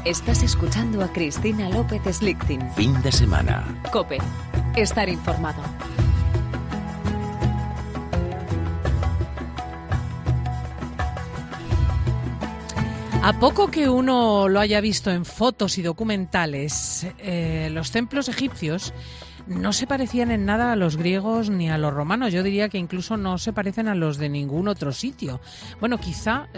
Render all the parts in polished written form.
Estás escuchando a Cristina López Slichting. Fin de semana. COPE. Estar informado. A poco que uno lo haya visto en fotos y documentales, los templos egipcios no se parecían en nada a los griegos ni a los romanos. Yo diría que incluso no se parecen a los de ningún otro sitio. Bueno, quizá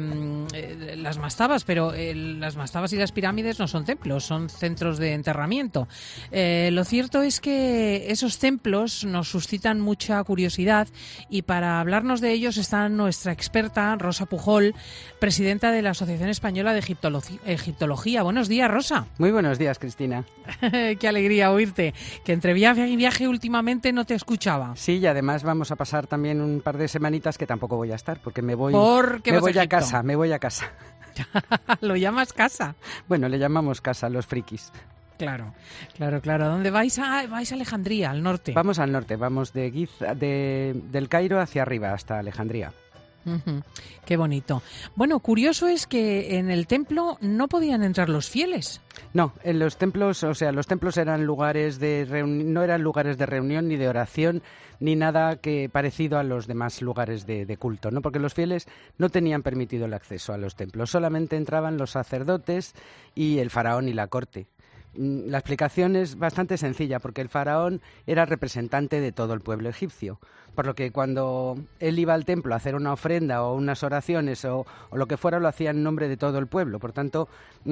las mastabas, pero las mastabas y las pirámides no son templos, son centros de enterramiento. Lo cierto es que esos templos nos suscitan mucha curiosidad y para hablarnos de ellos está nuestra experta, Rosa Pujol, presidenta de la Asociación Española de Egiptología. Buenos días, Rosa. Muy buenos días, Cristina. Qué alegría oírte, que entre viaje y viaje últimamente no te escuchaba. Sí, y además vamos a pasar también un par de semanitas que tampoco voy a estar, porque me voy a casa. ¿Lo llamas casa? Bueno, le llamamos casa a los frikis. Claro. ¿Dónde vais? Vais a Alejandría, al norte. Vamos al norte, vamos de Giza, del Cairo hacia arriba, hasta Alejandría. Uh-huh. Qué bonito. Bueno, curioso es que en el templo no podían entrar los fieles. No, en los templos, los templos eran lugares no eran lugares de reunión ni de oración ni nada que parecido a los demás lugares de culto, ¿no? Porque los fieles no tenían permitido el acceso a los templos, solamente entraban los sacerdotes y el faraón y la corte. La explicación es bastante sencilla, porque el faraón era representante de todo el pueblo egipcio, por lo que cuando él iba al templo a hacer una ofrenda o unas oraciones o lo que fuera, lo hacía en nombre de todo el pueblo. Por tanto,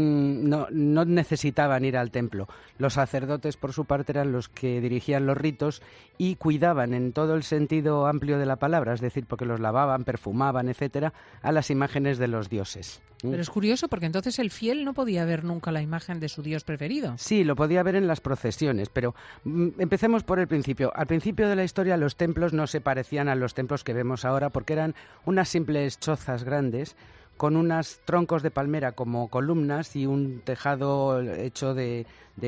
no necesitaban ir al templo. Los sacerdotes, por su parte, eran los que dirigían los ritos y cuidaban en todo el sentido amplio de la palabra, es decir, porque los lavaban, perfumaban, etcétera, a las imágenes de los dioses. Pero es curioso porque entonces el fiel no podía ver nunca la imagen de su dios preferido. Sí, lo podía ver en las procesiones, pero empecemos por el principio. Al principio de la historia los templos no se parecían a los templos que vemos ahora porque eran unas simples chozas grandes con unos troncos de palmera como columnas y un tejado hecho de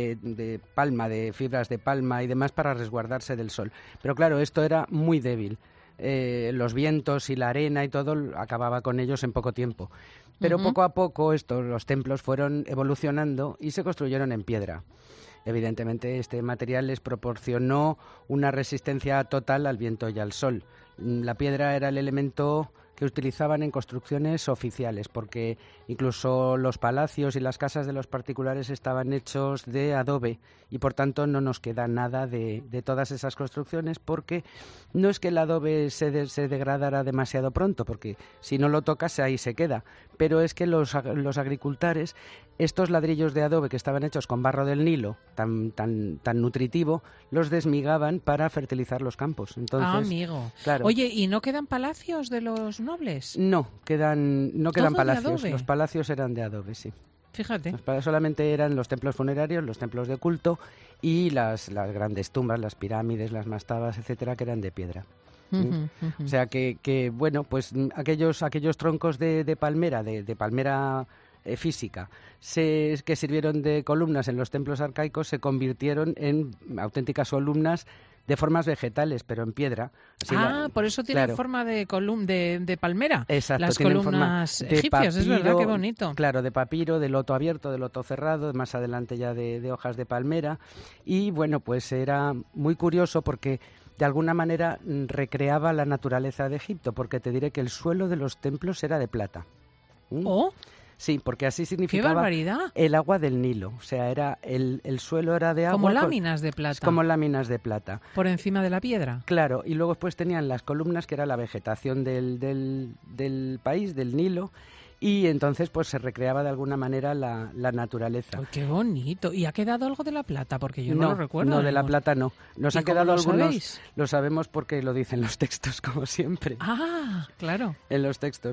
palma, de fibras de palma y demás para resguardarse del sol. Pero claro, esto era muy débil. Los vientos y la arena y todo acababa con ellos en poco tiempo. Pero poco a poco los templos fueron evolucionando y se construyeron en piedra. Evidentemente este material les proporcionó una resistencia total al viento y al sol. La piedra era el elemento que utilizaban en construcciones oficiales, porque incluso los palacios y las casas de los particulares estaban hechos de adobe y por tanto no nos queda nada de todas esas construcciones, porque no es que el adobe se degradara demasiado pronto, porque si no lo tocas ahí se queda, pero es que los agricultores, estos ladrillos de adobe que estaban hechos con barro del Nilo, tan nutritivo, los desmigaban para fertilizar los campos. Entonces, amigo. Claro. Oye, ¿y no quedan palacios de los nobles? No quedan palacios. Los palacios eran de adobe, sí. Fíjate. Solamente eran los templos funerarios, los templos de culto y las grandes tumbas, las pirámides, las mastabas, etcétera, que eran de piedra. O sea que bueno, pues aquellos troncos de palmera, de palmera física, que sirvieron de columnas en los templos arcaicos, se convirtieron en auténticas columnas de formas vegetales, pero en piedra. Por eso tienen claro. Forma de palmera. Exacto, las tienen columnas forma de egipcias, papiro, es verdad, qué bonito. Claro, de papiro, de loto abierto, de loto cerrado, más adelante ya de hojas de palmera. Y bueno, pues era muy curioso porque de alguna manera recreaba la naturaleza de Egipto, porque te diré que el suelo de los templos era de plata. ¿Oh? Sí, porque así significaba el agua del Nilo. O sea, el suelo era de agua. Como láminas de plata. Como láminas de plata. Por encima de la piedra. Claro, y luego después tenían las columnas, que era la vegetación del país, del Nilo, y entonces pues se recreaba de alguna manera la naturaleza. Oh, ¡qué bonito! ¿Y ha quedado algo de la plata? Porque yo no lo recuerdo. No, de la plata no. Nos han quedado algunos. ¿Sabéis? Lo sabemos porque lo dicen los textos, como siempre. Ah, claro. En los textos.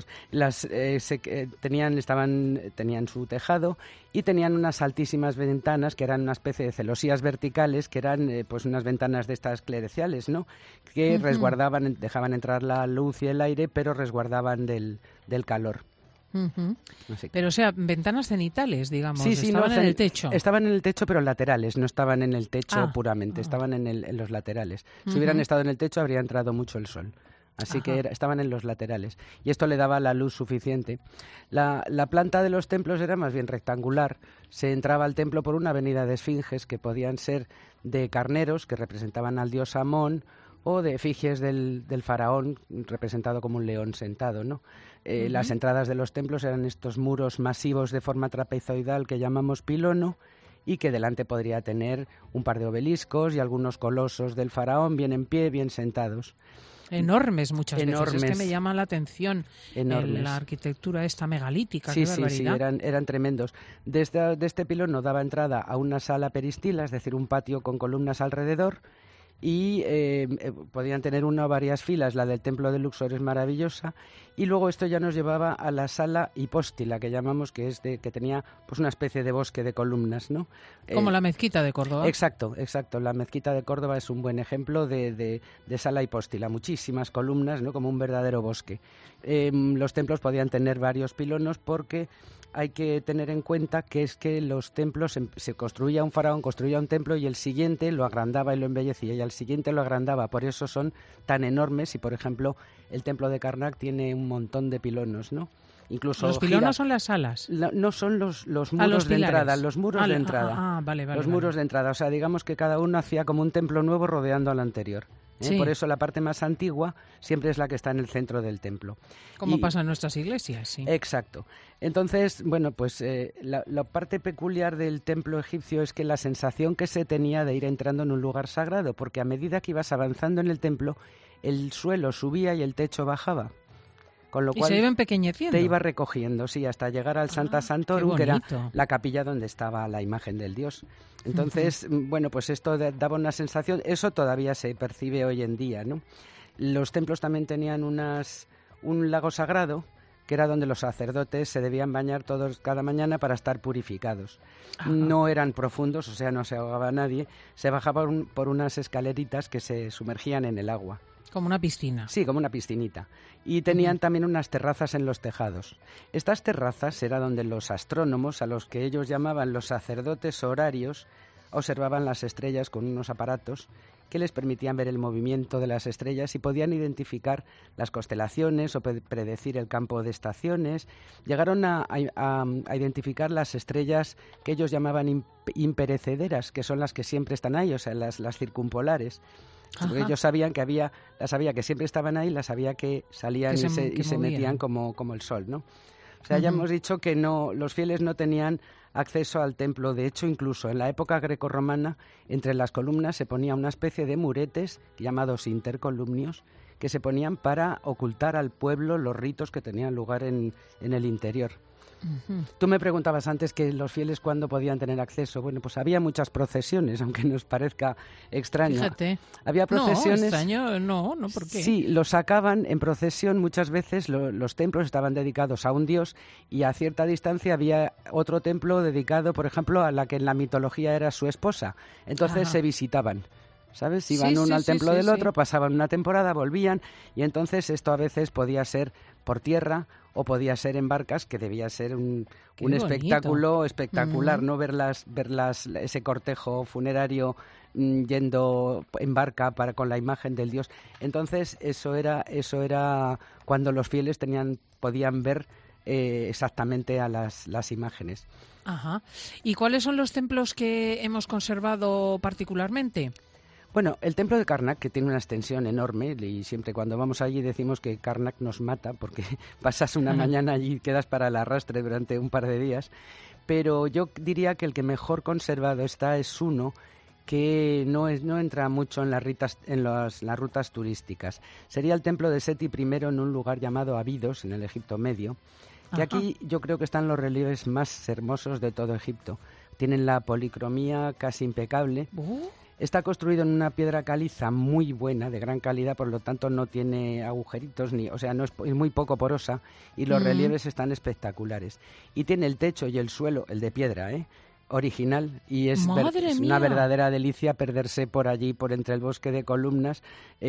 Tenían su tejado y tenían unas altísimas ventanas que eran una especie de celosías verticales, que eran pues unas ventanas de estas clereciales, ¿no? Que resguardaban, dejaban entrar la luz y el aire, pero resguardaban del calor. Pero, o sea, ventanas cenitales, digamos. Sí, estaban en el techo. Estaban en el techo, pero laterales, no estaban en el techo puramente, estaban en los laterales. Si hubieran estado en el techo, habría entrado mucho el sol. así que estaban en los laterales. Y esto le daba la luz suficiente. La planta de los templos era más bien rectangular. Se entraba al templo por una avenida de esfinges que podían ser de carneros, que representaban al dios Amón, o de efigies del faraón, representado como un león sentado, ¿no? Las entradas de los templos eran estos muros masivos de forma trapezoidal que llamamos pilono, y que delante podría tener un par de obeliscos y algunos colosos del faraón, bien en pie, bien sentados. Enormes muchas veces, es que me llama la atención la arquitectura esta megalítica. Sí, qué barbaridad. sí, eran tremendos. De este pilono daba entrada a una sala peristila, es decir, un patio con columnas alrededor, y podían tener una o varias filas. La del templo de Luxor es maravillosa, y luego esto ya nos llevaba a la sala hipóstila, que llamamos, que tenía pues una especie de bosque de columnas, ¿no? Como la mezquita de Córdoba. Exacto. La mezquita de Córdoba es un buen ejemplo de sala hipóstila, muchísimas columnas, ¿no? Como un verdadero bosque. Los templos podían tener varios pilonos porque hay que tener en cuenta que es que los templos, se construía un faraón, construía un templo y el siguiente lo agrandaba y lo embellecía, y al siguiente lo agrandaba. Por eso son tan enormes, y por ejemplo el templo de Karnak tiene un montón de pilonos, ¿no? Incluso los pilonos son las salas. No son los muros de entrada, los muros de entrada. Vale. Los muros de entrada, o sea, digamos que cada uno hacía como un templo nuevo rodeando al anterior. Sí. Por eso la parte más antigua siempre es la que está en el centro del templo. Como pasa en nuestras iglesias, sí. Exacto. Entonces, bueno, pues la parte peculiar del templo egipcio es que la sensación que se tenía de ir entrando en un lugar sagrado, porque a medida que ibas avanzando en el templo, el suelo subía y el techo bajaba. Con lo cual se iba empequeñeciendo. Te iba recogiendo, sí, hasta llegar al Santa Santorum, que era la capilla donde estaba la imagen del dios. Entonces, bueno, pues esto daba una sensación, eso todavía se percibe hoy en día, ¿no? Los templos también tenían un lago sagrado, que era donde los sacerdotes se debían bañar todos cada mañana para estar purificados. No eran profundos, o sea, no se ahogaba nadie, se bajaba por unas escaleritas que se sumergían en el agua. Como una piscina. Sí, como una piscinita. Y tenían también unas terrazas en los tejados. Estas terrazas era donde los astrónomos, a los que ellos llamaban los sacerdotes horarios, observaban las estrellas con unos aparatos que les permitían ver el movimiento de las estrellas y podían identificar las constelaciones o predecir el campo de estaciones. Llegaron a identificar las estrellas que ellos llamaban imperecederas, que son las que siempre están ahí, o sea, las circumpolares. Porque ellos sabían que las sabía que siempre estaban ahí, las sabía que salían y se metían como el sol, ¿no? O sea, ya hemos dicho que los fieles no tenían acceso al templo. De hecho, incluso en la época grecorromana, entre las columnas se ponía una especie de muretes llamados intercolumnios, que se ponían para ocultar al pueblo los ritos que tenían lugar en el interior. Tú me preguntabas antes que los fieles cuándo podían tener acceso. Bueno, pues había muchas procesiones, aunque nos parezca extraño. Fíjate. Había procesiones. No, extraño, no, ¿por qué? Sí, los sacaban en procesión. Muchas veces los templos estaban dedicados a un dios y a cierta distancia había otro templo dedicado, por ejemplo, a la que en la mitología era su esposa. Entonces se visitaban. ¿Sabes? Iban uno al templo del otro, pasaban una temporada, volvían, y entonces esto a veces podía ser por tierra o podía ser en barcas, que debía ser un espectáculo espectacular, ¿no? Verlas, ese cortejo funerario yendo en barca con la imagen del dios. Entonces eso era cuando los fieles podían ver exactamente a las imágenes. Ajá. ¿Y cuáles son los templos que hemos conservado particularmente? Bueno, el templo de Karnak, que tiene una extensión enorme, y siempre cuando vamos allí decimos que Karnak nos mata porque pasas una mañana allí y quedas para el arrastre durante un par de días, pero yo diría que el que mejor conservado está es uno que no entra mucho en las rutas turísticas. Sería el templo de Seti I en un lugar llamado Abidos, en el Egipto Medio, que aquí yo creo que están los relieves más hermosos de todo Egipto. Tienen la policromía casi impecable. Está construido en una piedra caliza muy buena, de gran calidad, por lo tanto no tiene agujeritos, es muy poco porosa, y los relieves están espectaculares. Y tiene el techo y el suelo, el de piedra, original, y es una verdadera delicia perderse por allí, por entre el bosque de columnas,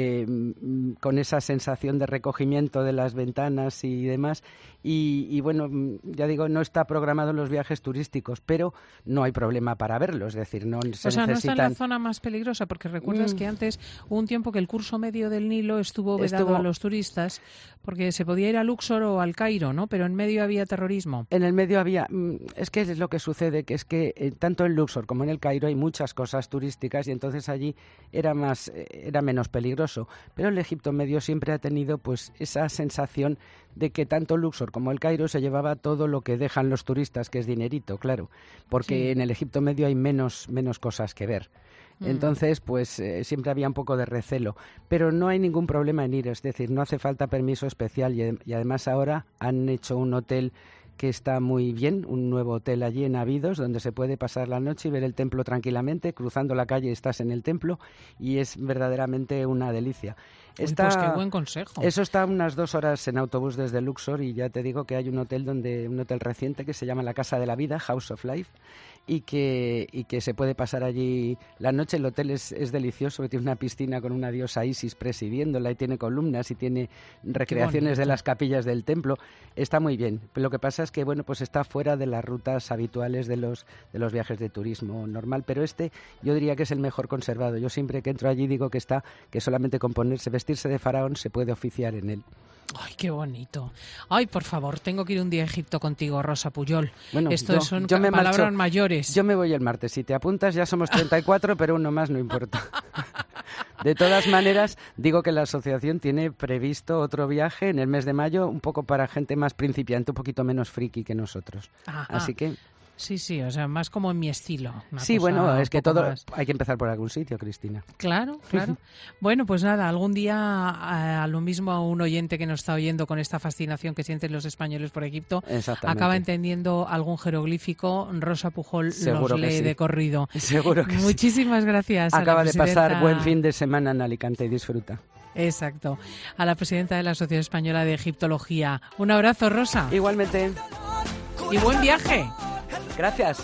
con esa sensación de recogimiento de las ventanas y demás. Y bueno, ya digo, no está programado en los viajes turísticos, pero no hay problema para verlo, es decir, no se necesitan... no está en la zona más peligrosa, porque recuerdas que antes hubo un tiempo que el curso medio del Nilo estuvo vedado a los turistas, porque se podía ir a Luxor o al Cairo, ¿no? Pero en medio había terrorismo. En el medio había... Es que es lo que sucede, que es que tanto en Luxor como en el Cairo hay muchas cosas turísticas, y entonces allí era menos peligroso. Pero el Egipto Medio siempre ha tenido pues esa sensación de que tanto Luxor como el Cairo se llevaba todo lo que dejan los turistas, que es dinerito, claro, porque en el Egipto Medio hay menos cosas que ver. Entonces, pues siempre había un poco de recelo, pero no hay ningún problema en ir, es decir, no hace falta permiso especial, y además ahora han hecho un hotel que está muy bien, un nuevo hotel allí en Abidos, donde se puede pasar la noche y ver el templo tranquilamente. Cruzando la calle estás en el templo y es verdaderamente una delicia. Pues qué buen consejo. Eso está unas 2 horas en autobús desde Luxor, y ya te digo que hay un hotel reciente que se llama la Casa de la Vida, House of Life, y que se puede pasar allí la noche. El hotel es delicioso, tiene una piscina con una diosa Isis presidiéndola, y tiene columnas y tiene recreaciones de las capillas del templo. Está muy bien. Lo que pasa es que bueno, pues está fuera de las rutas habituales de los viajes de turismo normal, pero yo diría que es el mejor conservado. Yo siempre que entro allí digo que solamente con vestirse de faraón se puede oficiar en él. ¡Ay, qué bonito! ¡Ay, por favor, tengo que ir un día a Egipto contigo, Rosa Puyol! Bueno, son palabras mayores. Yo me voy el martes. Si te apuntas, ya somos 34, pero uno más no importa. De todas maneras, digo que la asociación tiene previsto otro viaje en el mes de mayo, un poco para gente más principiante, un poquito menos friki que nosotros. Ajá. Así que... Sí, o sea, más como en mi estilo. Sí, bueno, es que hay que empezar por algún sitio, Cristina. Claro. Bueno, pues nada, algún día a lo mismo a un oyente que nos está oyendo con esta fascinación que sienten los españoles por Egipto, acaba entendiendo algún jeroglífico, Rosa Pujol nos lee de corrido. Seguro que Muchísimas gracias. Acaba de pasar buen fin de semana en Alicante y disfruta. Exacto. A la presidenta de la Sociedad Española de Egiptología. Un abrazo, Rosa. Igualmente. Y buen viaje. Gracias.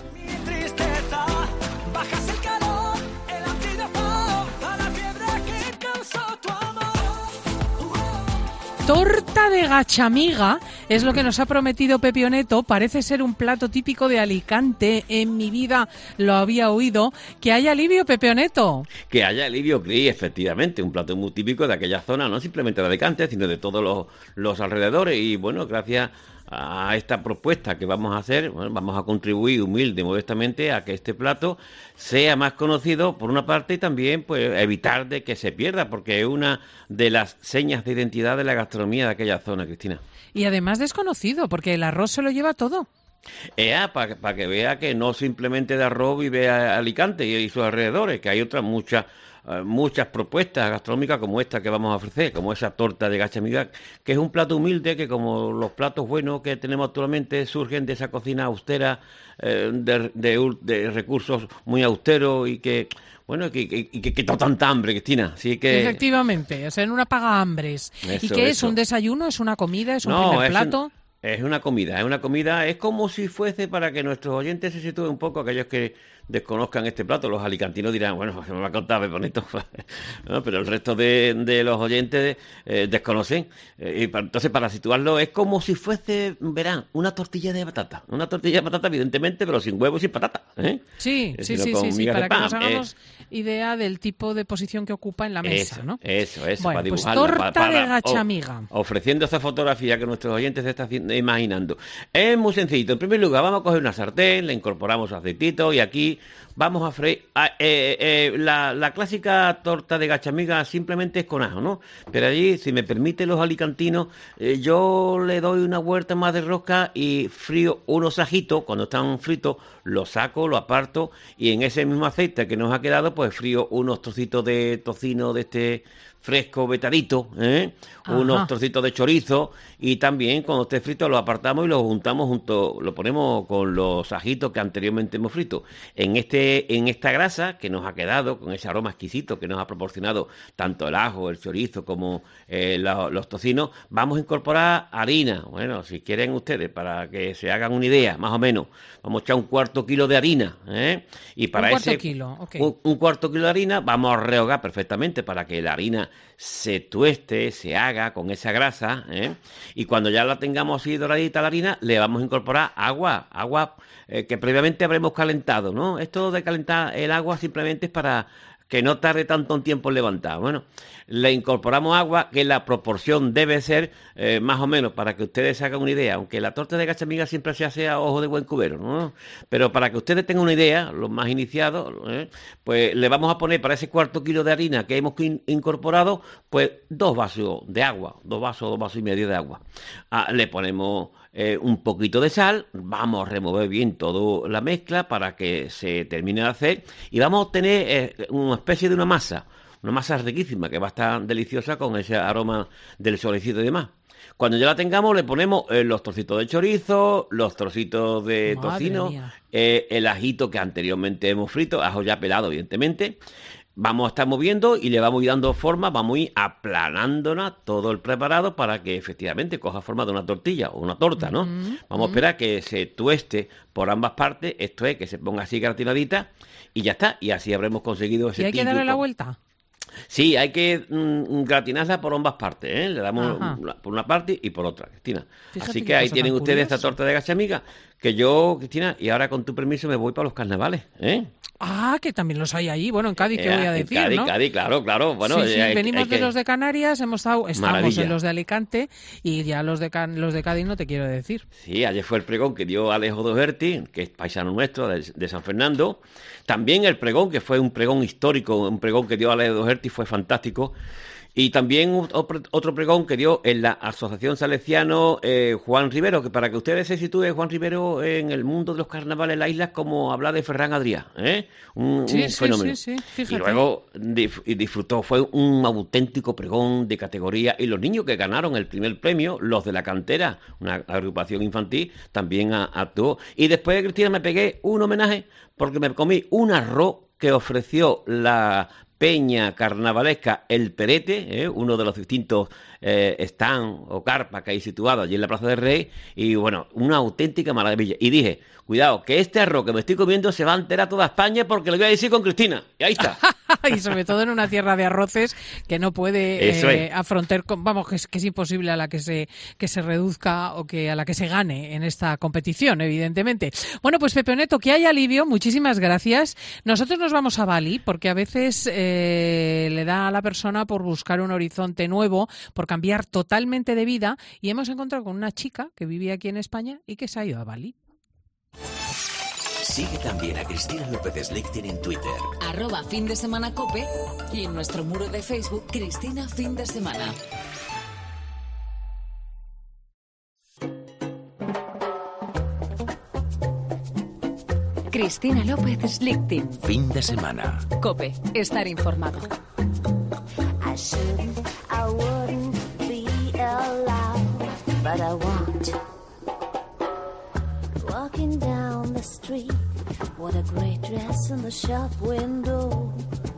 Torta de gachamiga es lo que nos ha prometido Pepio Neto. Parece ser un plato típico de Alicante. En mi vida lo había oído. Que haya alivio, Pepio Neto. Que haya alivio, Cris, efectivamente. Un plato muy típico de aquella zona, no simplemente de Alicante, sino de todos los alrededores. Y bueno, gracias a esta propuesta que vamos a hacer, bueno, vamos a contribuir humilde, modestamente, a que este plato sea más conocido, por una parte, y también pues evitar de que se pierda, porque es una de las señas de identidad de la gastronomía de aquella zona, Cristina. Y además desconocido, porque el arroz se lo lleva todo. Para que vea que no simplemente de arroz vive Alicante y sus alrededores, que hay otras muchas propuestas gastronómicas como esta que vamos a ofrecer, como esa torta de gachamiga, que es un plato humilde que, como los platos buenos que tenemos actualmente, surgen de esa cocina austera, de recursos muy austeros y que... Bueno, que da tanta hambre, Cristina. Así que... Efectivamente, o sea, en una paga hambres. ¿Y qué es? ¿Un desayuno? ¿Es una comida? ¿Es un primer plato? Es una comida, es como si fuese, para que nuestros oyentes se sitúen un poco, aquellos que desconozcan este plato. Los alicantinos dirán, bueno, se me va a contar Pepio Neto, ¿no? Pero el resto de los oyentes desconocen. Entonces, para situarlo, es como si fuese, verán, una tortilla de patata, evidentemente, pero sin huevo y sin patata, ¿eh? Sí, para que nos hagamos idea del tipo de posición que ocupa en la mesa, ¿no? Eso, bueno, para dibujarla. Pues torta de gachamiga. Ofreciendo esa fotografía que nuestros oyentes se están imaginando. Es muy sencillito. En primer lugar, vamos a coger una sartén, le incorporamos aceitito y aquí vamos a freír. La clásica torta de gachamiga simplemente es con ajo, ¿no? Pero allí, si me permiten los alicantinos, yo le doy una vuelta más de rosca y frío unos ajitos. Cuando están fritos, los saco, lo aparto y en ese mismo aceite que nos ha quedado, pues frío unos trocitos de tocino de este fresco vetadito, unos trocitos de chorizo, y también cuando esté frito lo apartamos y lo juntamos lo ponemos con los ajitos que anteriormente hemos frito. En esta grasa que nos ha quedado, con ese aroma exquisito que nos ha proporcionado tanto el ajo, el chorizo como los tocinos, vamos a incorporar harina. Bueno, si quieren ustedes, para que se hagan una idea, más o menos, vamos a echar un cuarto kilo de harina, y para un cuarto kilo de harina vamos a rehogar perfectamente para que la harina se tueste, se haga con esa grasa, y cuando ya la tengamos así doradita la harina, le vamos a incorporar agua que previamente habremos calentado, ¿no? Esto de calentar el agua simplemente es para que no tarde tanto tiempo en levantar. Bueno, le incorporamos agua, que la proporción debe ser más o menos, para que ustedes se hagan una idea, aunque la torta de gachamiga siempre se hace a ojo de buen cubero, ¿no? Pero para que ustedes tengan una idea, los más iniciados, pues le vamos a poner para ese cuarto kilo de harina que hemos incorporado, pues 2 vasos de agua, 2 vasos y medio de agua. Le ponemos un poquito de sal, vamos a remover bien toda la mezcla para que se termine de hacer, y vamos a obtener una especie de una masa riquísima, que va a estar deliciosa con ese aroma del solecito y demás. Cuando ya la tengamos, le ponemos los trocitos de chorizo, los trocitos de tocino, el ajito que anteriormente hemos frito, ajo ya pelado, evidentemente. Vamos a estar moviendo y le vamos a ir dando forma, vamos a ir aplanándola todo el preparado para que efectivamente coja forma de una tortilla o una torta, ¿no? Vamos a esperar que se tueste por ambas partes, esto es, que se ponga así gratinadita, y ya está, y así habremos conseguido ese ¿Y hay que darle la vuelta? Sí, hay que gratinarla por ambas partes, le damos por una parte y por otra, Cristina. Fíjate, así que ahí tienen ustedes esta torta de gachamiga, que yo, Cristina, y ahora con tu permiso me voy para los carnavales, que también los hay ahí. Bueno, en Cádiz, ¿qué voy a decir? En Cádiz, claro. Bueno, sí, venimos de los de Canarias, estamos en los de Alicante, y ya los de Cádiz no te quiero decir. Sí, ayer fue el pregón que dio Alejo Doherty, que es paisano nuestro de San Fernando. También el pregón, que fue un pregón histórico, un pregón que dio Alejo Doherty, fue fantástico. Y también otro pregón que dio en la Asociación Salesiano Juan Rivero, que para que ustedes se sitúen, Juan Rivero en el mundo de los carnavales en la isla, como habla de Ferran Adrià, un fenómeno. Sí, fíjate. Y luego disfrutó, fue un auténtico pregón de categoría, y los niños que ganaron el primer premio, los de la cantera, una agrupación infantil, también actuó. Y después, Cristina, me pegué un homenaje porque me comí un arroz que ofreció la peña carnavalesca El Perete, uno de los distintos stand o carpas que hay situado allí en la Plaza del Rey, y bueno, una auténtica maravilla. Y dije, cuidado, que este arroz que me estoy comiendo se va a enterar toda España, porque lo voy a decir con Cristina, y ahí está. Y sobre todo en una tierra de arroces que no puede afrontar, vamos, que es imposible a la que se reduzca o que a la que se gane en esta competición, evidentemente. Bueno, pues Pepe Neto, que hay alivio, muchísimas gracias. Nosotros nos vamos a Bali, porque a veces le da a la persona por buscar un horizonte nuevo, por cambiar totalmente de vida, y hemos encontrado con una chica que vivía aquí en España y que se ha ido a Bali. Sigue también a Cristina López Slichting en Twitter. @FinDeSemanaCope y en nuestro muro de Facebook Cristina Fin de Semana. Cristina López Slichting. Fin de semana. Cope, estar informado. I wouldn't be allowed, but I want. Walking down the street, what a great dress in the shop window.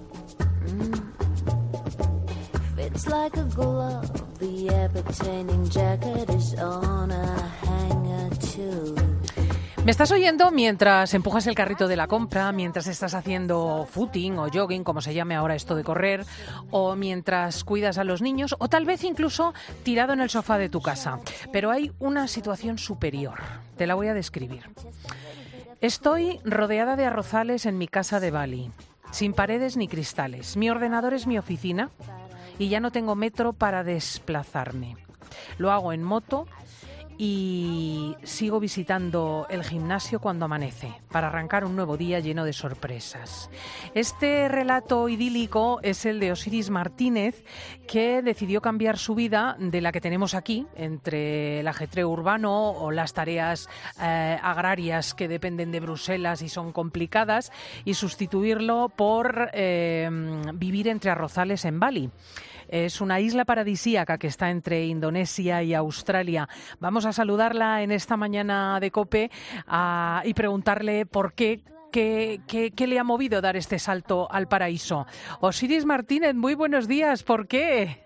Fits like a glove, the appertaining jacket is on a hanger too. Me estás oyendo mientras empujas el carrito de la compra, mientras estás haciendo footing o jogging, como se llame ahora esto de correr, o mientras cuidas a los niños, o tal vez incluso tirado en el sofá de tu casa. Pero hay una situación superior. Te la voy a describir. Estoy rodeada de arrozales en mi casa de Bali, sin paredes ni cristales. Mi ordenador es mi oficina y ya no tengo metro para desplazarme. Lo hago en moto y sigo visitando el gimnasio cuando amanece, para arrancar un nuevo día lleno de sorpresas. Este relato idílico es el de Osiris Martínez, que decidió cambiar su vida de la que tenemos aquí, entre el ajetreo urbano o las tareas agrarias que dependen de Bruselas y son complicadas, y sustituirlo por vivir entre arrozales en Bali. Es una isla paradisíaca que está entre Indonesia y Australia. Vamos a saludarla en esta mañana de COPE y preguntarle por qué. ¿Qué le ha movido dar este salto al paraíso? Osiris Martínez, muy buenos días. ¿Por qué?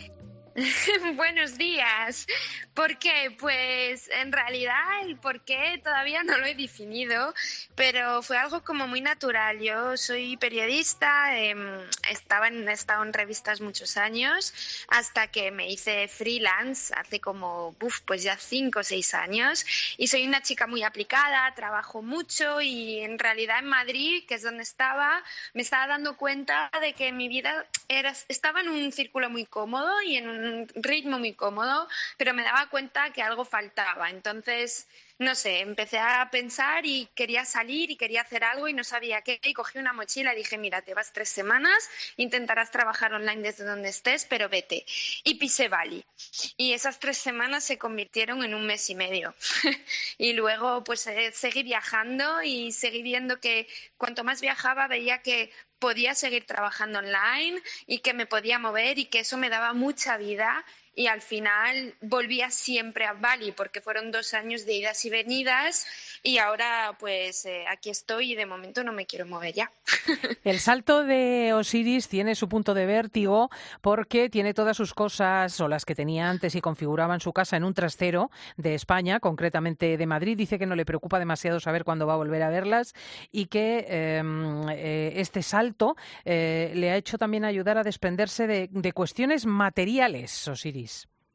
Buenos días. ¿Por qué? Pues en realidad el por qué todavía no lo he definido, pero fue algo como muy natural. Yo soy periodista, he estado en revistas muchos años, hasta que me hice freelance hace como, pues ya 5 o 6 años, y soy una chica muy aplicada, trabajo mucho y en realidad en Madrid, que es donde estaba, me estaba dando cuenta de que mi vida estaba en un círculo muy cómodo y en un ritmo muy cómodo, pero me daba cuenta que algo faltaba. Entonces, no sé, empecé a pensar y quería salir y quería hacer algo y no sabía qué, y cogí una mochila y dije, mira, te vas 3 semanas, intentarás trabajar online desde donde estés, pero vete. Y pisé Bali. Y esas 3 semanas se convirtieron en 1 mes y medio. Y luego pues seguí viajando y seguí viendo que cuanto más viajaba veía que podía seguir trabajando online y que me podía mover y que eso me daba mucha vida. Y al final volvía siempre a Bali porque fueron 2 años de idas y venidas y ahora pues aquí estoy y de momento no me quiero mover ya. El salto de Osiris tiene su punto de vértigo porque tiene todas sus cosas o las que tenía antes y configuraba en su casa en un trastero de España, concretamente de Madrid. Dice que no le preocupa demasiado saber cuándo va a volver a verlas y que este salto le ha hecho también ayudar a desprenderse de cuestiones materiales, Osiris.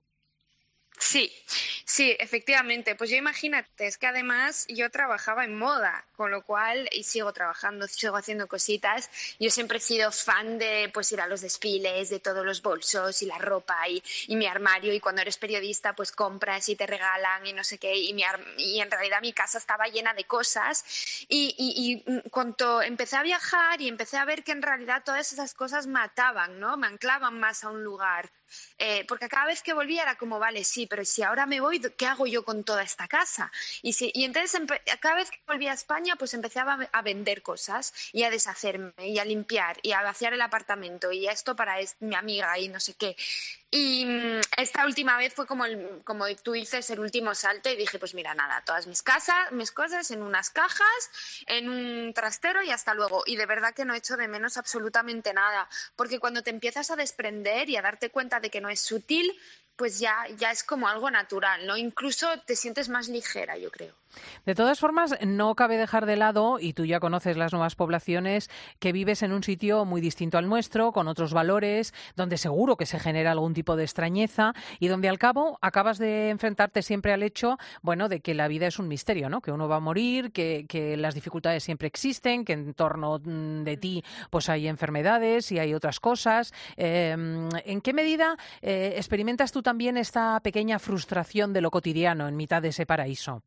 Sí, efectivamente. Pues yo imagínate, es que además yo trabajaba en moda, con lo cual, y sigo trabajando, sigo haciendo cositas. Yo siempre he sido fan de pues ir a los desfiles, de todos los bolsos y la ropa y mi armario. Y cuando eres periodista, pues compras y te regalan y no sé qué. Y en realidad mi casa estaba llena de cosas. Y cuando empecé a viajar y empecé a ver que en realidad todas esas cosas me ataban, ¿no? Me anclaban más a un lugar. Porque cada vez que volvía era como, vale, sí, pero si ahora me voy, ¿qué hago yo con toda esta casa? Y entonces cada vez que volvía a España, pues empecé a vender cosas y a deshacerme y a limpiar y a vaciar el apartamento y esto para mi amiga y no sé qué. Y esta última vez fue como tú dices, el último salto y dije, pues mira, nada, todas mis cosas en unas cajas, en un trastero y hasta luego. Y de verdad que no echo de menos absolutamente nada, porque cuando te empiezas a desprender y a darte cuenta de que no es útil, pues ya es como algo natural, ¿no? Incluso te sientes más ligera, yo creo. De todas formas, no cabe dejar de lado, y tú ya conoces las nuevas poblaciones, que vives en un sitio muy distinto al nuestro, con otros valores, donde seguro que se genera algún tipo de extrañeza y donde al cabo acabas de enfrentarte siempre al hecho, bueno, de que la vida es un misterio, ¿no? Que uno va a morir, que las dificultades siempre existen, que en torno de ti pues hay enfermedades y hay otras cosas. ¿En qué medida experimentas tú también esta pequeña frustración de lo cotidiano en mitad de ese paraíso?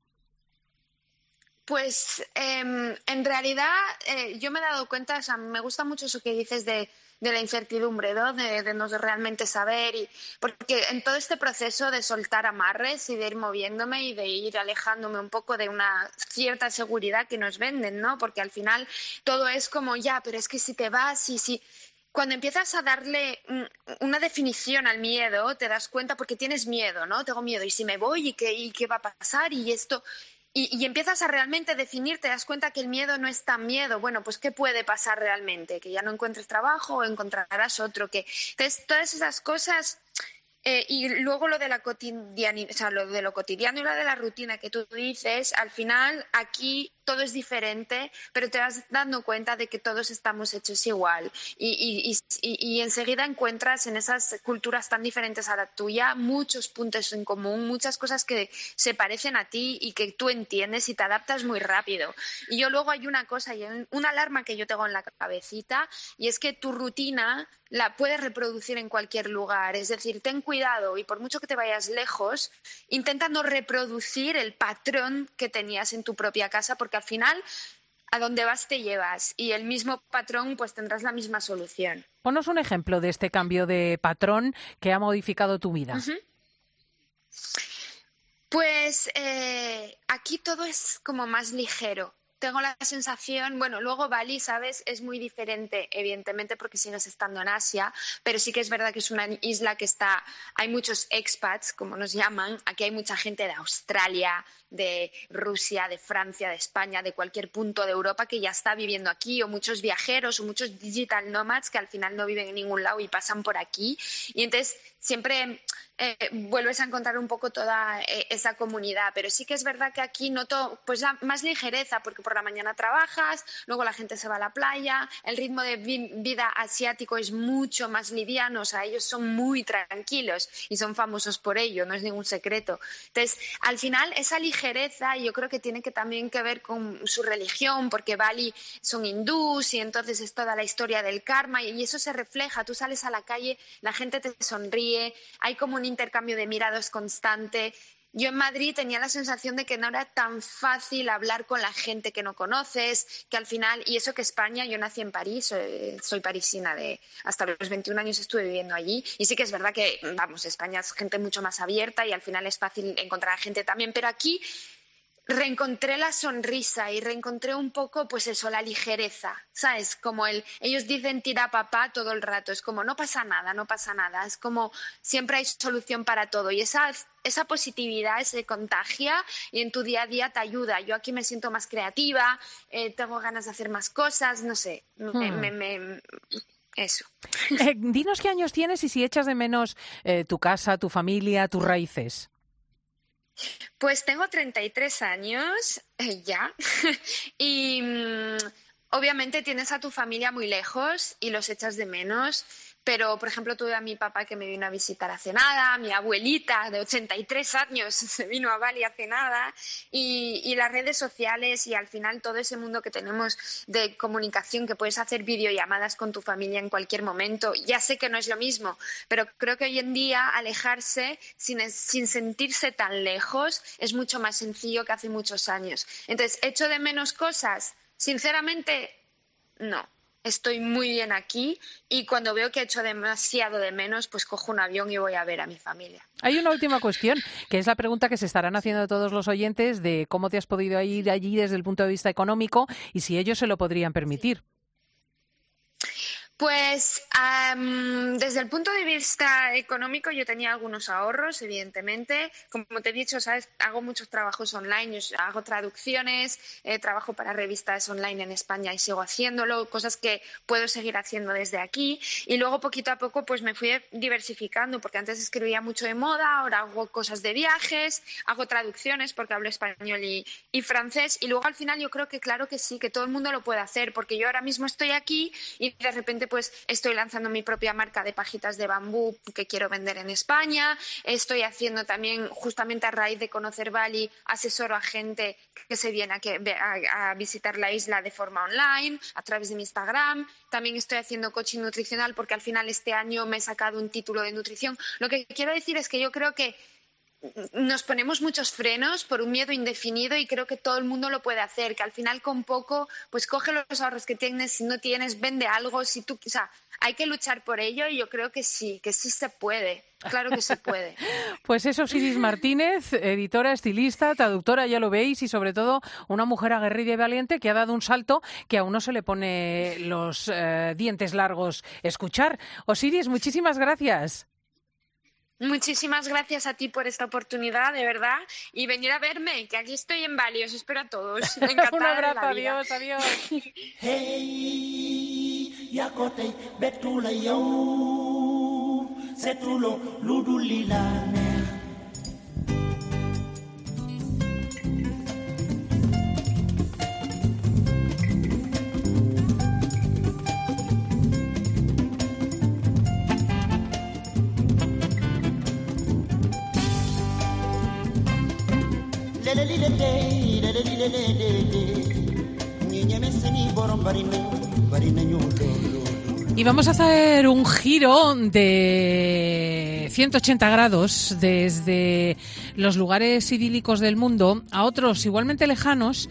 Pues en realidad yo me he dado cuenta, o sea, me gusta mucho eso que dices de la incertidumbre, ¿no? De no realmente saber, porque en todo este proceso de soltar amarres y de ir moviéndome y de ir alejándome un poco de una cierta seguridad que nos venden, ¿no? Porque al final todo es como, ya, pero es que si te vas y si... Cuando empiezas a darle una definición al miedo, te das cuenta porque tienes miedo, ¿no? Tengo miedo, ¿y si me voy? ¿Y qué va a pasar? Y esto... Y empiezas a realmente definir, te das cuenta que el miedo no es tan miedo. Bueno, pues ¿qué puede pasar realmente? Que ya no encuentres trabajo o encontrarás otro. Entonces, todas esas cosas... y luego lo de la cotidianidad, o sea, lo de lo cotidiano y lo de la rutina que tú dices, al final aquí todo es diferente, pero te vas dando cuenta de que todos estamos hechos igual y enseguida encuentras en esas culturas tan diferentes a la tuya muchos puntos en común, muchas cosas que se parecen a ti y que tú entiendes y te adaptas muy rápido. Y yo luego hay una cosa, una alarma que yo tengo en la cabecita y es que tu rutina la puedes reproducir en cualquier lugar, es decir, ten cuidado y por mucho que te vayas lejos, intenta no reproducir el patrón que tenías en tu propia casa porque al final a donde vas te llevas y el mismo patrón pues tendrás la misma solución. Ponos un ejemplo de este cambio de patrón que ha modificado tu vida. Uh-huh. Pues aquí todo es como más ligero. tengo la sensación, bueno, luego Bali, ¿sabes? Es muy diferente, evidentemente, porque sigues estando en Asia, pero sí que es verdad que es una isla que hay muchos expats, como nos llaman. Aquí hay mucha gente de Australia, de Rusia, de Francia, de España, de cualquier punto de Europa que ya está viviendo aquí, o muchos viajeros o muchos digital nomads que al final no viven en ningún lado y pasan por aquí. Y entonces siempre vuelves a encontrar un poco toda esa comunidad, pero sí que es verdad que aquí noto pues más ligereza, porque por la mañana trabajas, luego la gente se va a la playa, el ritmo de vida asiático es mucho más liviano, o sea, ellos son muy tranquilos y son famosos por ello, no es ningún secreto. Entonces, al final, esa ligereza yo creo que tiene que también que ver con su religión, porque Bali son hindús y entonces es toda la historia del karma y eso se refleja. Tú sales a la calle, la gente te sonríe, hay como un intercambio de miradas constante. Yo en Madrid tenía la sensación de que no era tan fácil hablar con la gente que no conoces, que al final, y eso que España, yo nací en París, soy parisina, hasta los 21 años estuve viviendo allí, y sí que es verdad que, vamos, España es gente mucho más abierta y al final es fácil encontrar a gente también, pero aquí reencontré la sonrisa y reencontré un poco, pues eso, la ligereza, ¿sabes? Como ellos dicen tira papá todo el rato, es como no pasa nada, es como siempre hay solución para todo y esa positividad se contagia y en tu día a día te ayuda. Yo aquí me siento más creativa, tengo ganas de hacer más cosas, no sé, eso. Dinos qué años tienes y si echas de menos tu casa, tu familia, tus raíces. Pues tengo 33 años ya y obviamente tienes a tu familia muy lejos y los echas de menos, pero por ejemplo tuve a mi papá que me vino a visitar hace nada, mi abuelita de 83 años se vino a Bali hace nada y las redes sociales y al final todo ese mundo que tenemos de comunicación, que puedes hacer videollamadas con tu familia en cualquier momento. Ya sé que no es lo mismo, pero creo que hoy en día alejarse sin sentirse tan lejos es mucho más sencillo que hace muchos años. Entonces, ¿echo de menos cosas? Sinceramente, no. Estoy muy bien aquí y cuando veo que he hecho demasiado de menos, pues cojo un avión y voy a ver a mi familia. Hay una última cuestión, que es la pregunta que se estarán haciendo todos los oyentes de cómo te has podido ir allí desde el punto de vista económico y si ellos se lo podrían permitir. Pues desde el punto de vista económico yo tenía algunos ahorros, evidentemente. Como te he dicho, ¿sabes? Hago muchos trabajos online, hago traducciones, trabajo para revistas online en España y sigo haciéndolo, cosas que puedo seguir haciendo desde aquí. Y luego poquito a poco pues me fui diversificando, porque antes escribía mucho de moda, ahora hago cosas de viajes, hago traducciones porque hablo español y francés. Y luego al final yo creo que claro que sí, que todo el mundo lo puede hacer, porque yo ahora mismo estoy aquí y de repente pues estoy lanzando mi propia marca de pajitas de bambú que quiero vender en España. Estoy haciendo también, justamente a raíz de conocer Bali, asesoro a gente que se viene a visitar la isla de forma online, a través de mi Instagram. También estoy haciendo coaching nutricional porque al final este año me he sacado un título de nutrición. Lo que quiero decir es que yo creo que nos ponemos muchos frenos por un miedo indefinido y creo que todo el mundo lo puede hacer, que al final con poco, pues coge los ahorros que tienes, si no tienes, vende algo, o sea, hay que luchar por ello y yo creo que sí se puede, claro que se puede. Pues eso, Osiris Martínez, editora, estilista, traductora, ya lo veis, y sobre todo una mujer aguerrida y valiente que ha dado un salto que a uno se le pone los dientes largos escuchar. Osiris, muchísimas gracias. Muchísimas gracias a ti por esta oportunidad, de verdad, y venir a verme, que aquí estoy en Bali, os espero a todos. Encantada. Un abrazo, de la vida. adiós. Hey, yakote betula yo, setulo ludulilane. Y vamos a hacer un giro de 180 grados desde los lugares idílicos del mundo a otros igualmente lejanos,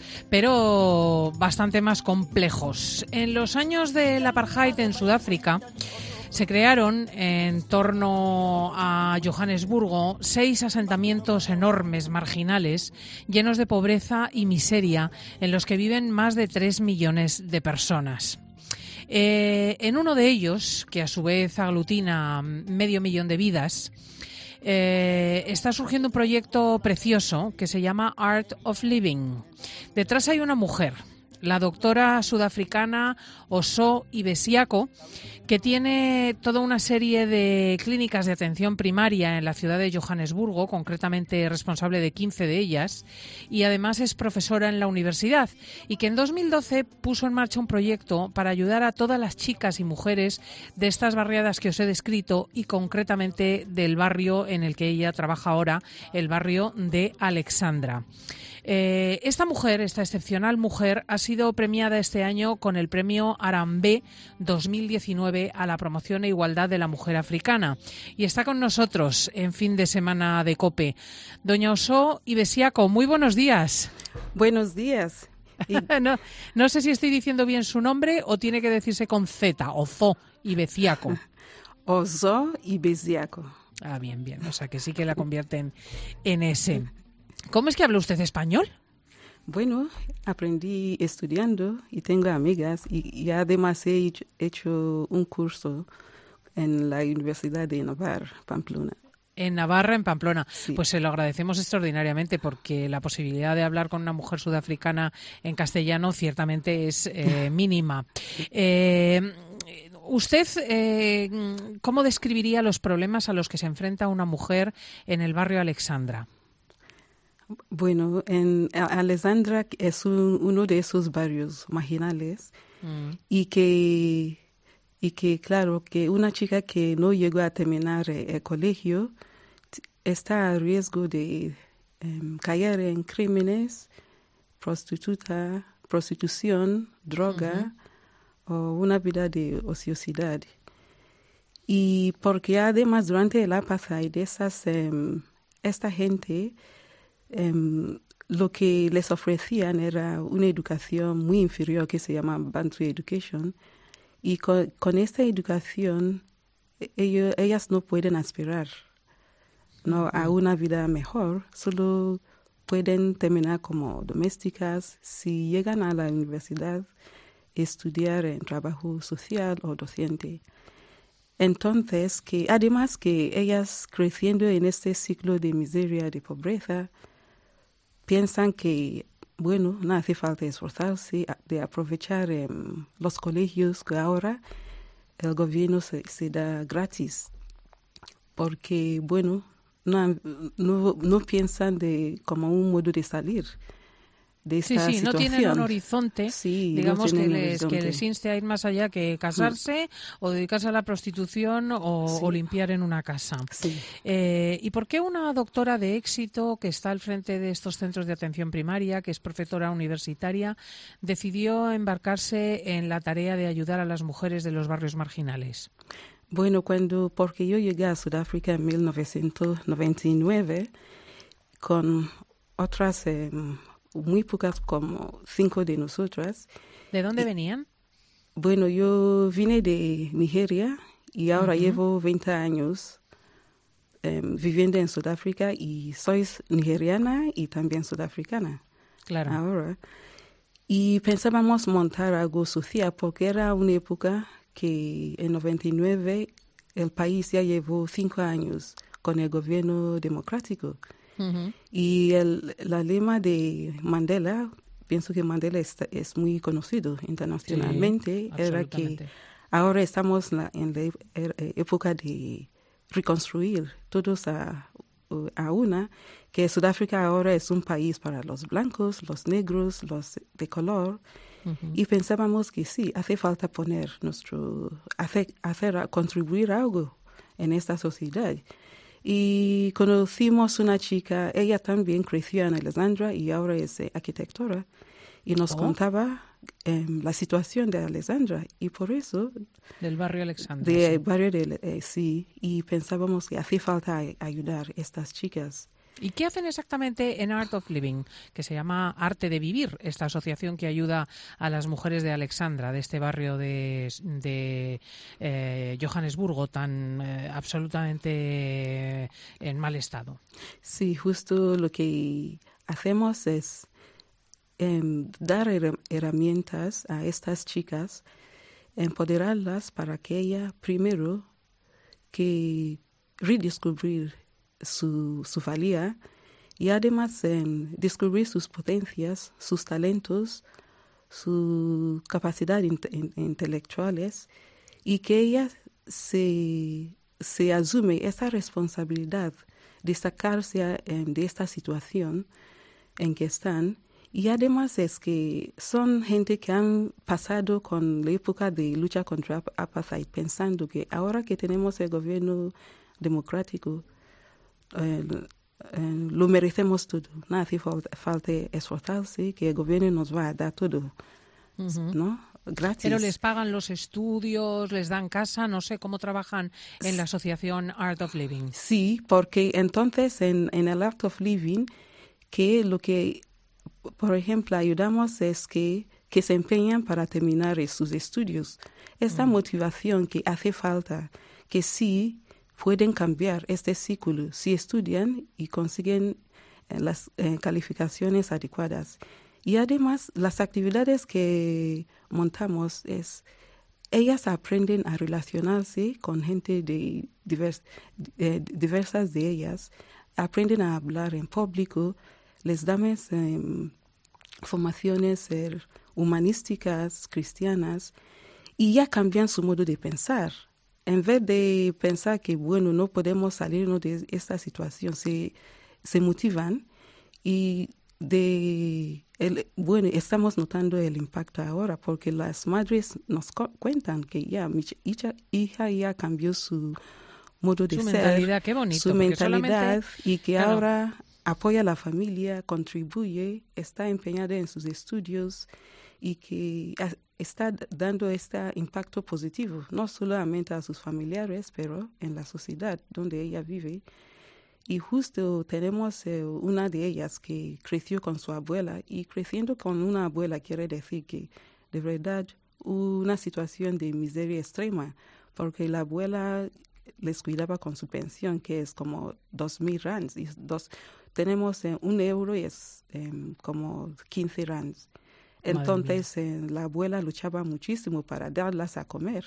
pero bastante más complejos. En los años del apartheid en Sudáfrica, Se crearon en torno a Johannesburgo 6 asentamientos enormes, marginales, llenos de pobreza y miseria, en los que viven más de 3 millones de personas. En uno de ellos, que a su vez aglutina medio millón de vidas, está surgiendo un proyecto precioso que se llama Art of Living. Detrás hay una mujer, la doctora sudafricana Oso Ibesiako, que tiene toda una serie de clínicas de atención primaria en la ciudad de Johannesburgo, concretamente responsable de 15 de ellas, y además es profesora en la universidad, y que en 2012 puso en marcha un proyecto para ayudar a todas las chicas y mujeres de estas barriadas que os he descrito, y concretamente del barrio en el que ella trabaja ahora, el barrio de Alexandra. Esta mujer, esta excepcional mujer, ha sido premiada este año con el premio Arambe 2019 a la promoción e igualdad de la mujer africana. Y está con nosotros en fin de semana de COPE. Doña Oso Ibesiako, muy buenos días. Buenos días. No sé si estoy diciendo bien su nombre o tiene que decirse con Z, Oso Ibesiako. Oso Ibesiako. Ah, bien, bien. O sea que sí que la convierten en ese. ¿Cómo es que habla usted español? Bueno, aprendí estudiando y tengo amigas y además he hecho un curso en la Universidad de Navarra, Pamplona. En Navarra, en Pamplona. Sí. Pues se lo agradecemos extraordinariamente porque la posibilidad de hablar con una mujer sudafricana en castellano ciertamente es mínima. ¿Usted cómo describiría los problemas a los que se enfrenta una mujer en el barrio Alexandra? Bueno, en Alexandra es uno de esos barrios marginales y que claro, que una chica que no llegó a terminar el colegio está a riesgo de caer en crímenes, prostitución, droga o una vida de ociosidad. Y porque además durante el apartheid esta gente lo que les ofrecían era una educación muy inferior que se llama Bantu Education, y con esta educación ellas no pueden aspirar a una vida mejor, solo pueden terminar como domésticas. Si llegan a la universidad, estudiar en trabajo social o docente. Entonces, que además que ellas creciendo en este ciclo de miseria, de pobreza, piensan que, bueno, no hace falta esforzarse de aprovechar los colegios que ahora el gobierno se da gratis. Porque, bueno, no piensan como un modo de salir de esta situación. No tienen un horizonte, digamos, no que les inste a ir más allá que casarse o dedicarse a la prostitución o limpiar en una casa. Sí. ¿Y por qué una doctora de éxito que está al frente de estos centros de atención primaria, que es profesora universitaria, decidió embarcarse en la tarea de ayudar a las mujeres de los barrios marginales? Bueno, porque yo llegué a Sudáfrica en 1999 con otras muy pocas, como 5 de nosotras. ¿De dónde venían? Bueno, yo vine de Nigeria y ahora llevo 20 años viviendo en Sudáfrica y soy nigeriana y también sudafricana. Claro. Ahora. Y pensábamos montar algo social porque era una época que en 99 el país ya llevó 5 años con el gobierno democrático. Y la lema de Mandela, pienso que Mandela es muy conocido internacionalmente, era que ahora estamos en la época de reconstruir todos a una, que Sudáfrica ahora es un país para los blancos, los negros, los de color, y pensábamos que sí, hace falta poner contribuir algo en esta sociedad. Y conocimos una chica, ella también creció en Alexandra y ahora es arquitectora, y nos contaba la situación de Alexandra, y por eso... Del barrio Alexandra. Del barrio sí, y pensábamos que hace falta ayudar a estas chicas. ¿Y qué hacen exactamente en Art of Living, que se llama Arte de Vivir, esta asociación que ayuda a las mujeres de Alexandra, de este barrio de Johannesburgo tan absolutamente en mal estado? Sí, justo lo que hacemos es dar herramientas a estas chicas, empoderarlas para que ellas primero que redescubrir su valía y además descubrir sus potencias, sus talentos, sus capacidades intelectuales y que ellas se asume esa responsabilidad de sacarse de esta situación en que están. Y además es que son gente que han pasado con la época de lucha contra apartheid pensando que ahora que tenemos el gobierno democrático lo merecemos todo. No hace falta esforzarse, que el gobierno nos va a dar todo, ¿no? Gratis. Pero les pagan los estudios, les dan casa, no sé cómo trabajan en la asociación Art of Living. Sí, porque entonces en el Art of Living, que lo que, por ejemplo, ayudamos es que se empeñan para terminar sus estudios. Esa motivación que hace falta, que sí pueden cambiar este ciclo si estudian y consiguen las calificaciones adecuadas. Y además, las actividades que montamos ellas aprenden a relacionarse con gente diversas de ellas, aprenden a hablar en público, les damos formaciones humanísticas, cristianas, y ya cambian su modo de pensar. En vez de pensar que, bueno, no podemos salirnos de esta situación, se motivan y bueno, estamos notando el impacto ahora porque las madres nos cuentan que ya mi hija ya cambió su modo de ser, mentalidad, qué bonito, su mentalidad y que claro, ahora apoya a la familia, contribuye, está empeñada en sus estudios y que está dando este impacto positivo, no solamente a sus familiares, pero en la sociedad donde ella vive. Y justo tenemos una de ellas que creció con su abuela, y creciendo con una abuela quiere decir que de verdad una situación de miseria extrema, porque la abuela les cuidaba con su pensión, que es como 2,000 rands, y tenemos €1 y es como 15 rands. Entonces la abuela luchaba muchísimo para darlas a comer,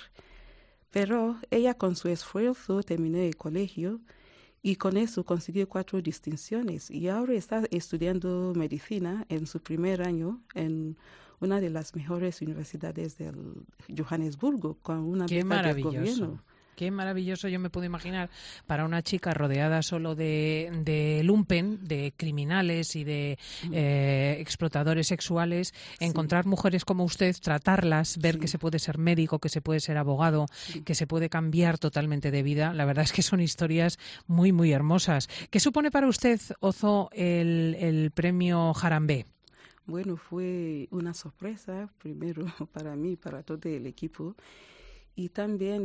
pero ella con su esfuerzo terminó el colegio y con eso consiguió 4 distinciones y ahora está estudiando medicina en su primer año en una de las mejores universidades de Johannesburgo con una beca del gobierno. Qué maravilloso, yo me puedo imaginar para una chica rodeada solo de lumpen, de criminales y de explotadores sexuales, encontrar mujeres como usted, tratarlas, ver que se puede ser médico, que se puede ser abogado, que se puede cambiar totalmente de vida. La verdad es que son historias muy, muy hermosas. ¿Qué supone para usted, Ozo, el premio Harambee? Bueno, fue una sorpresa, primero para mí, para todo el equipo. Y también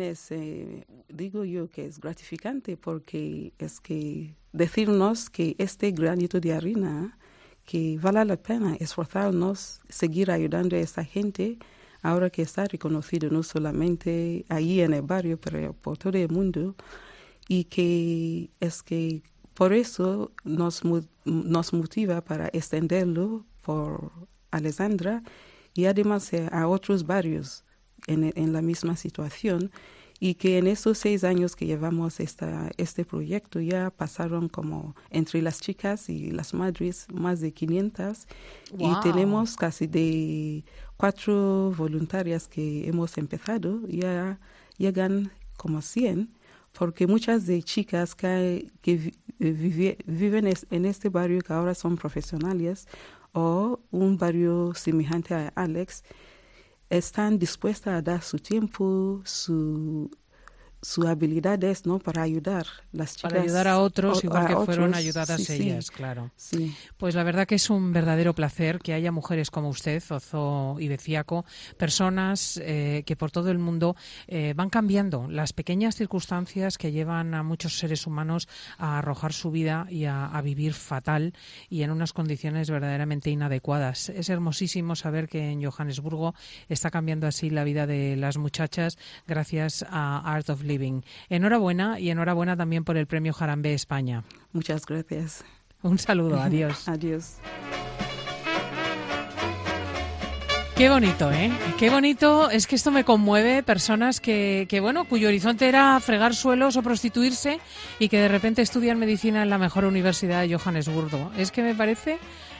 digo yo que es gratificante porque es que decirnos que este granito de arena, que vale la pena esforzarnos, seguir ayudando a esta gente, ahora que está reconocido no solamente ahí en el barrio, pero por todo el mundo, y que es que por eso nos motiva para extenderlo por Alexandra y además a otros barrios en la misma situación, y que en esos 6 años que llevamos este proyecto ya pasaron como entre las chicas y las madres más de 500 y tenemos casi de 4 voluntarias que hemos empezado, ya llegan como 100, porque muchas de chicas que viven en este barrio que ahora son profesionales o un barrio semejante a Alex, están dispuestas a dar su tiempo, su su habilidad es, ¿no?, para ayudar las chicas. Para ayudar a otros, igual que fueron otros. ayudadas Sí, ellas, sí. claro. Sí. Pues la verdad que es un verdadero placer que haya mujeres como usted, Ozo y Beciaco, personas que por todo el mundo van cambiando las pequeñas circunstancias que llevan a muchos seres humanos a arrojar su vida y a vivir fatal y en unas condiciones verdaderamente inadecuadas. Es hermosísimo saber que en Johannesburgo está cambiando así la vida de las muchachas gracias a Art of Living. Enhorabuena y enhorabuena también por el premio Jarambe España. Muchas gracias. Un saludo, adiós. Adiós. Qué bonito, ¿eh? Qué bonito. Es que esto me conmueve. Personas que bueno, cuyo horizonte era fregar suelos o prostituirse y que de repente estudian medicina en la mejor universidad de Johannesburgo. Es que me parece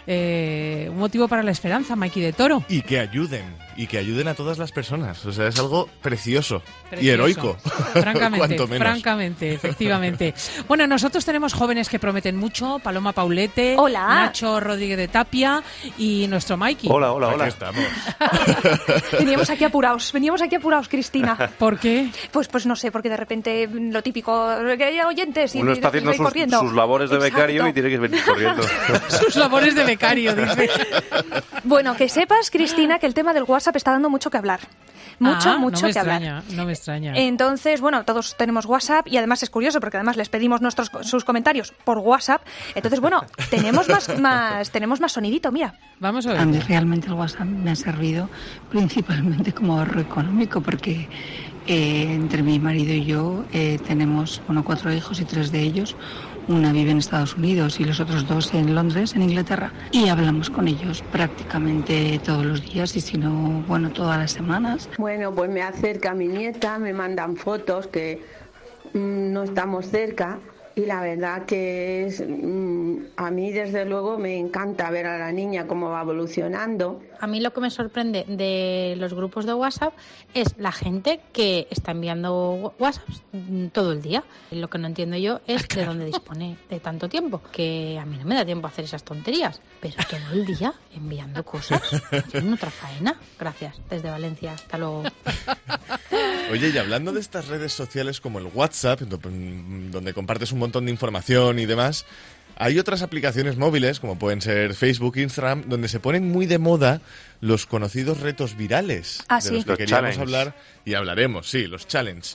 un motivo para la esperanza, Mikey de Toro. Y que ayuden a todas las personas. O sea, es algo precioso. Y heroico. Francamente, cuanto menos. francamente, efectivamente. Bueno, nosotros tenemos jóvenes que prometen mucho. Paloma Paulete, Hola. Nacho Rodríguez de Tapia y nuestro Mikey. Hola. Aquí estamos. Veníamos aquí apurados, Cristina. ¿Por qué? Pues no sé, porque de repente lo típico, que hay oyentes y Uno está haciendo estoy corriendo. sus labores de becario Exacto. y tiene que venir corriendo. Sus labores de becario, dice. Bueno, que sepas, Cristina, que el tema del WhatsApp está dando mucho que hablar. Mucho no que hablar. No me extraña. Entonces, bueno, todos tenemos WhatsApp y además es curioso porque además les pedimos sus comentarios por WhatsApp. Entonces, bueno, tenemos más sonidito, mira. Vamos a ver. A mí realmente el WhatsApp me ha servido principalmente como ahorro económico porque entre mi marido y yo tenemos 4 hijos y 3 de ellos. Una vive en Estados Unidos y los otros 2 en Londres, en Inglaterra. Y hablamos con ellos prácticamente todos los días y si no, todas las semanas. Bueno, pues me acerca mi nieta, me mandan fotos que no estamos cerca y la verdad que es a mí desde luego me encanta ver a la niña cómo va evolucionando. A mí lo que me sorprende de los grupos de WhatsApp es la gente que está enviando WhatsApp todo el día. Lo que no entiendo yo es de dónde dispone de tanto tiempo, que a mí no me da tiempo a hacer esas tonterías, pero todo el día enviando cosas. Tienen otra faena. Gracias, desde Valencia. Hasta luego. Oye, y hablando de estas redes sociales como el WhatsApp, donde compartes un montón de información y demás, hay otras aplicaciones móviles, como pueden ser Facebook, Instagram, donde se ponen muy de moda los conocidos retos virales, de sí. los que queríamos hablar y hablaremos, sí, los challenge.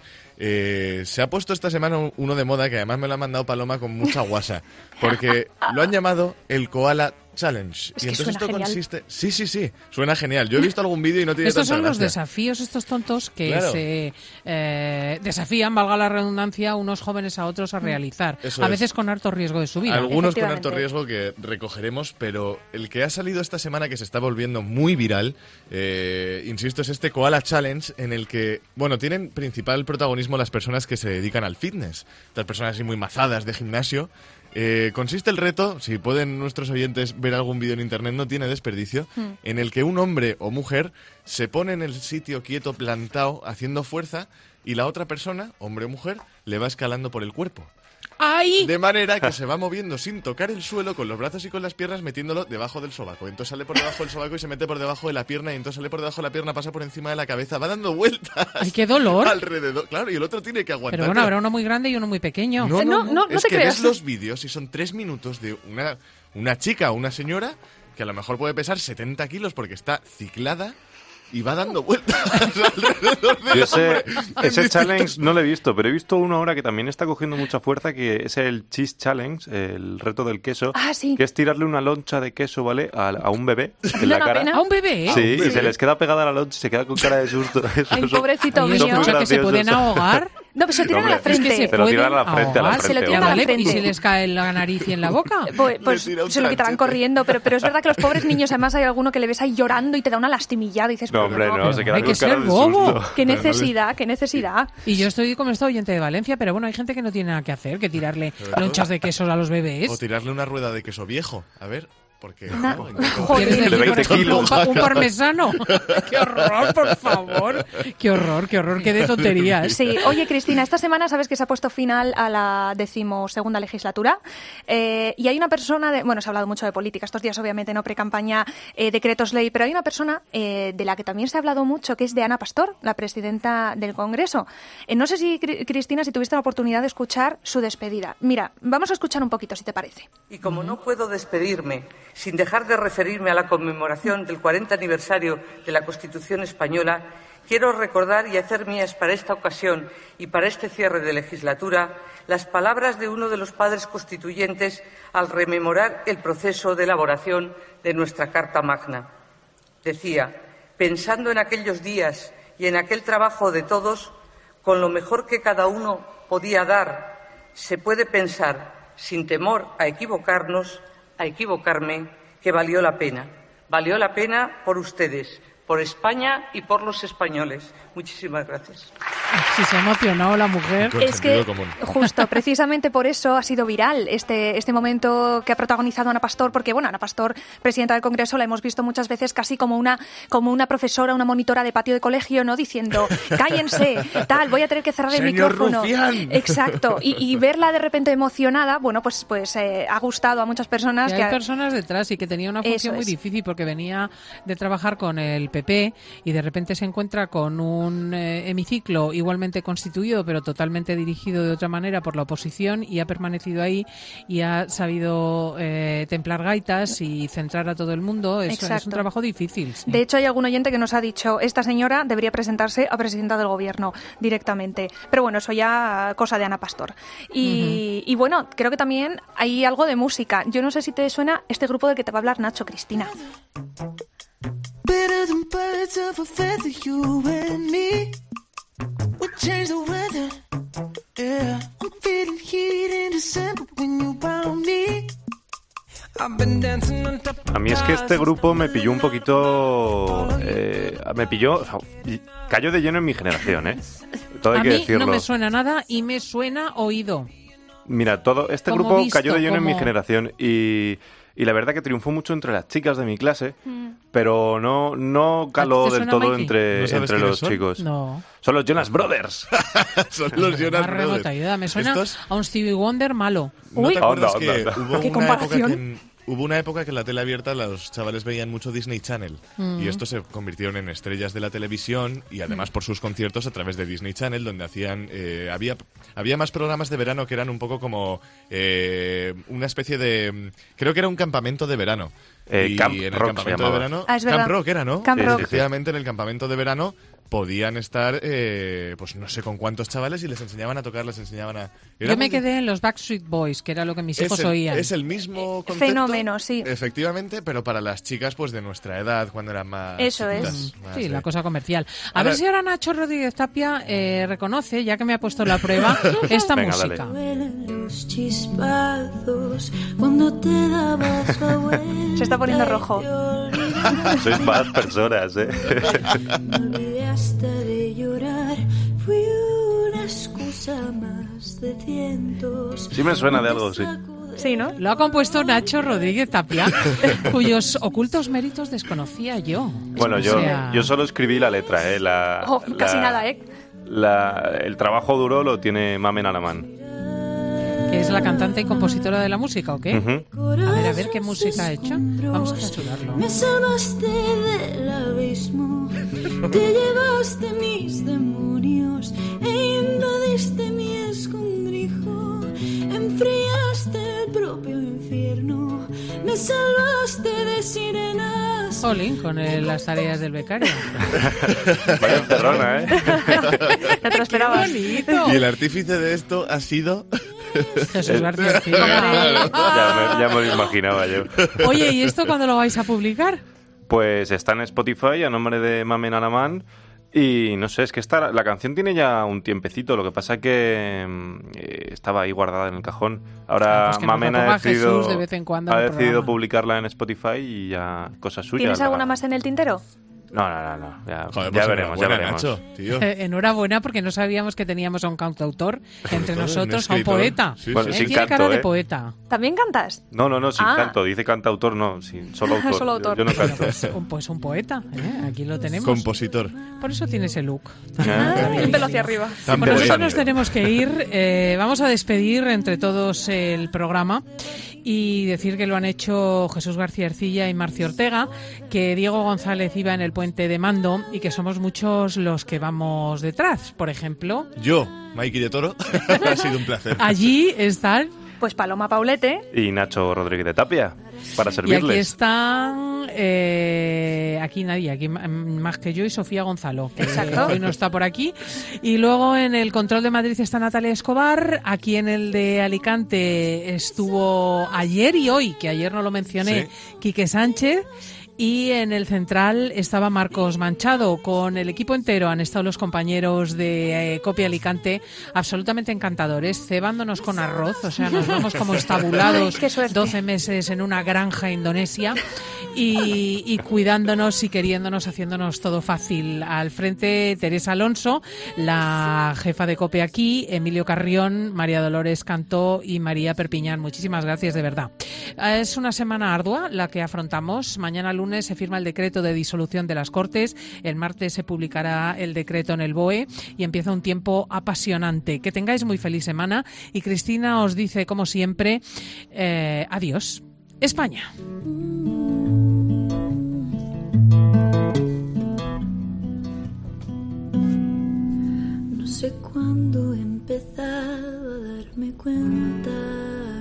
Se ha puesto esta semana uno de moda que además me lo ha mandado Paloma con mucha guasa, porque lo han llamado el Koala Challenge. Es y que entonces suena esto genial. consiste... Sí, suena genial. Yo he visto algún vídeo y no tiene Estos tanta son los gracia. desafíos, estos tontos que Claro. se desafían, valga la redundancia, unos jóvenes a otros a realizar. Eso a es. veces con harto riesgo de su vida. Algunos con alto riesgo que recogeremos, pero el que ha salido esta semana que se está volviendo muy viral, insisto, es este Koala Challenge en el que, tienen principal protagonismo las personas que se dedican al fitness. Estas personas así muy mazadas de gimnasio. Consiste el reto, si pueden nuestros oyentes ver algún vídeo en internet, no tiene desperdicio, en el que un hombre o mujer se pone en el sitio quieto, plantado, haciendo fuerza, y la otra persona, hombre o mujer, le va escalando por el cuerpo. ¡Ay! De manera que se va moviendo sin tocar el suelo, con los brazos y con las piernas, metiéndolo debajo del sobaco. Entonces sale por debajo del sobaco y se mete por debajo de la pierna, y entonces sale por debajo de la pierna, pasa por encima de la cabeza, va dando vueltas. ¡Ay, qué dolor! Alrededor, claro, y el otro tiene que aguantar. Pero habrá uno muy grande y uno muy pequeño. No es te que creas. ves los vídeos y son 3 minutos de una chica o una señora que a lo mejor puede pesar 70 kilos porque está ciclada y va dando vueltas alrededor del Yo hombre. ese challenge no lo he visto, pero he visto uno ahora que también está cogiendo mucha fuerza, que es el Cheese Challenge, el reto del queso, sí. que es tirarle una loncha de queso, ¿vale?, a un bebé en la cara. ¿A un bebé? Sí, y se les queda pegada la loncha y se queda con cara de susto. Ay, pobrecito Oye, mío. escucha, que se pueden ahogar. No, pero se lo tiran a la Hombre, frente. Es que se te lo tiran a la frente, ahogar, se lo tiran Ya a la vale, frente. ¿y si les cae en la nariz y en la boca? Pues se lo quitarán corriendo, pero es verdad que los pobres niños, además hay alguno que le ves ahí llorando y te da una lastimillada y dices, No, hombre, no, se queda hay con que cara ser de bobo. susto. qué necesidad. Y yo estoy como esta oyente de Valencia, pero bueno, hay gente que no tiene nada que hacer que tirarle lonchas de quesos a los bebés. O tirarle una rueda de queso viejo. A ver. Porque ¿Quieres decir, de 20 por ejemplo, kilos. un parmesano? ¡Qué horror, por favor! ¡Qué horror, qué de tonterías! Sí, oye Cristina, esta semana sabes que se ha puesto final a la 12ª legislatura y hay una persona, bueno, se ha hablado mucho de política estos días, obviamente, no pre-campaña, decretos ley, pero hay una persona de la que también se ha hablado mucho, que es de Ana Pastor, la presidenta del Congreso. No sé si, Cristina, si tuviste la oportunidad de escuchar su despedida. Mira, vamos a escuchar un poquito, si te parece. Y como no puedo despedirme sin dejar de referirme a la conmemoración del 40 aniversario de la Constitución española, quiero recordar y hacer mías para esta ocasión y para este cierre de legislatura las palabras de uno de los padres constituyentes al rememorar el proceso de elaboración de nuestra Carta Magna. Decía: pensando en aquellos días y en aquel trabajo de todos, con lo mejor que cada uno podía dar, se puede pensar, sin temor a equivocarnos, a equivocarme, que valió la pena. Valió la pena por ustedes, por España y por los españoles. Muchísimas gracias. Si se ha emocionado la mujer. Es que justo, precisamente por eso ha sido viral este momento que ha protagonizado Ana Pastor, porque bueno, Ana Pastor, presidenta del Congreso, la hemos visto muchas veces casi como una profesora, una monitora de patio de colegio, ¿no? Diciendo, cállense, tal, voy a tener que cerrar el micrófono. Rufián. Exacto. Y verla de repente emocionada, bueno, pues ha gustado a muchas personas. Y hay personas detrás y que tenía una función muy difícil porque venía de trabajar con el PP y de repente se encuentra con un hemiciclo igualmente constituido pero totalmente dirigido de otra manera por la oposición y ha permanecido ahí y ha sabido templar gaitas y centrar a todo el mundo. Es un trabajo difícil. Sí. De hecho, hay algún oyente que nos ha dicho, esta señora debería presentarse a presidenta del gobierno directamente. Pero bueno, eso ya cosa de Ana Pastor. Y bueno, creo que también hay algo de música. Yo no sé si te suena este grupo del que te va a hablar Nacho, Cristina. Better than birds of a feather, you and me. We change the weather. Yeah, I'm feeling heat in December when you found me. A mí es que este grupo me pilló un poquito... cayó de lleno en mi generación, ¿eh? Todo hay que decirlo. A mí no me suena nada y me suena oído. Mira, este grupo cayó de lleno en mi generación y la verdad que triunfó mucho entre las chicas de mi clase, pero no caló del todo entre los chicos. No. Son los Jonas Brothers. Son los Jonas Brothers. Me suena a un Stevie Wonder malo. ¿No te acuerdas que ¿Qué comparación? Hubo una época que en la tele abierta los chavales veían mucho Disney Channel y estos se convirtieron en estrellas de la televisión y además por sus conciertos a través de Disney Channel, donde hacían había más programas de verano que eran un poco como una especie de... Creo que era un campamento de verano. Camp y en el Rock campamento de verano... es verdad. Camp Rock era, ¿no? Camp Rock. Efectivamente, en el campamento de verano podían estar, pues no sé con cuántos chavales y les enseñaban a tocar, les enseñaban a... Yo me quedé en los Backstreet Boys, que era lo que mis hijos oían. Es el mismo concepto. Fenómeno, sí. Efectivamente, pero para las chicas pues de nuestra edad, cuando eran más... Eso chiquitas, es. más Sí, la cosa comercial. A ver si ahora Nacho Rodríguez Tapia reconoce, ya que me ha puesto la prueba, esta música. Los chispazos cuando te dabas la vuelta. Se está poniendo rojo. Sois malas personas, ¿eh? No olvidaste de llorar. Fui una excusa más de cientos. Sí me suena de algo, sí. Sí, ¿no? Lo ha compuesto Nacho Rodríguez Tapia, cuyos ocultos méritos desconocía yo. Bueno, yo solo escribí la letra, casi nada, ¿eh? El trabajo duro lo tiene Mamen Alamán. ¿Que es la cantante y compositora de la música o qué? Uh-huh. A ver qué música ha hecho. Vamos a censurarlo. Me salvaste del abismo, te llevaste mis demonios e invadiste mi escondrijo, enfriaste el propio infierno, me salvaste de sirenas. Jolín, con las tareas del becario. Vaya encerrona, ¿eh? No te lo esperabas. Y el artífice de esto ha sido... Jesús García. Ya me lo imaginaba yo. Oye, ¿y esto cuándo lo vais a publicar? Pues está en Spotify a nombre de Mamen Alamán. Y no sé, es que la canción tiene ya un tiempecito. Lo que pasa es que estaba ahí guardada en el cajón. Ahora pues Mamen ha decidido, de vez en cuando publicarla en Spotify y ya cosas suyas. ¿Tienes alguna más en el tintero? No. Ya, Joder, ya pues veremos. Nacho, tío. Enhorabuena, porque no sabíamos que teníamos a un cantautor entre todo, nosotros, un a un escritor. poeta. Sí, Bueno, sí. sin Tiene canto, cara de poeta. ¿También cantas? No, sin Ah. canto. Dice cantautor, no. Solo autor. Solo autor. Yo no canto. Pues un poeta, aquí lo tenemos. Compositor. Por eso tiene ese look. El pelo hacia arriba. Tan Bueno, nosotros poeta. nos tenemos que ir. Vamos a despedir entre todos el programa y decir que lo han hecho Jesús García Ercilla y Marcio Ortega, que Diego González iba en el puente de mando y que somos muchos los que vamos detrás. Por ejemplo, Yo, Mikey de Toro, ha sido un placer. allí están Pues Paloma Paulete. Y Nacho Rodríguez de Tapia, para y servirles. aquí están aquí nadie, aquí más que yo y Sofía Gonzalo, que Exacto. hoy no está por aquí. Y luego en el control de Madrid está Natalia Escobar, aquí en el de Alicante estuvo ayer y hoy, que ayer no lo mencioné, Quique Sánchez. Y en el central estaba Marcos Manchado. Con el equipo entero han estado los compañeros de Copia Alicante, absolutamente encantadores, cebándonos con arroz, o sea, nos vamos como estabulados Ay, qué suerte. 12 meses en una granja indonesia y cuidándonos y queriéndonos, haciéndonos todo fácil. Al frente Teresa Alonso, la jefa de Copia aquí, Emilio Carrión, María Dolores Cantó y María Perpiñán. Muchísimas gracias, de verdad. Es una semana ardua la que afrontamos. Mañana lunes se firma el decreto de disolución de las Cortes, el martes se publicará el decreto en el BOE y empieza un tiempo apasionante. Que tengáis muy feliz semana y Cristina os dice, como siempre, adiós, España. No sé cuándo he empezado a darme cuenta